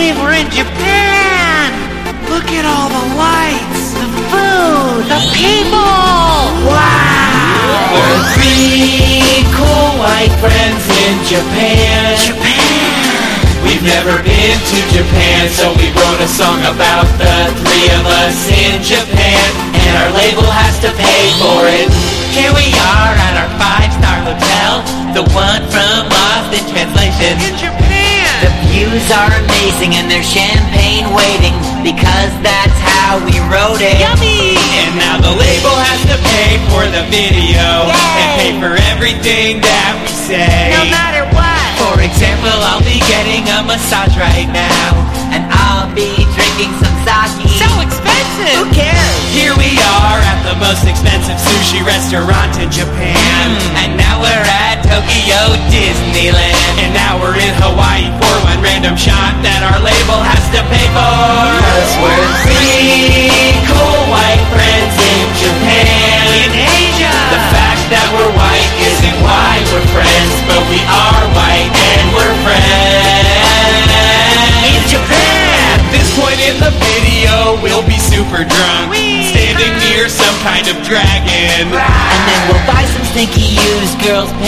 believe we're in Japan! Look at all the lights, the food, the people! Wow! We're three cool white friends in Japan. We've never been to Japan, so we wrote a song about the three of us in Japan, and our label has to pay for it. Here we are at our 5-star hotel, the one from Lost in Translation. In Japan! The views are amazing and there's champagne waiting, because that's how we wrote it. Yummy! And now the label has to pay for the video, and pay for everything that we say. No matter what! For example, I'll be getting a massage right now, and I'll be drinking some sake. So expensive! Who cares? Here we are at the most expensive sushi restaurant in Japan. And now we're at Tokyo Disneyland. And now we're in Hawaii for one random shot that our label has to pay for. 'Cause we're three cool white friends in Japan. In Asia! The fact that we're white isn't why we're friends, but we are white and we're friends. In Japan! At this point in the video, we'll be super drunk, standing near some kind of dragon. And then we'll buy some stinky used girls'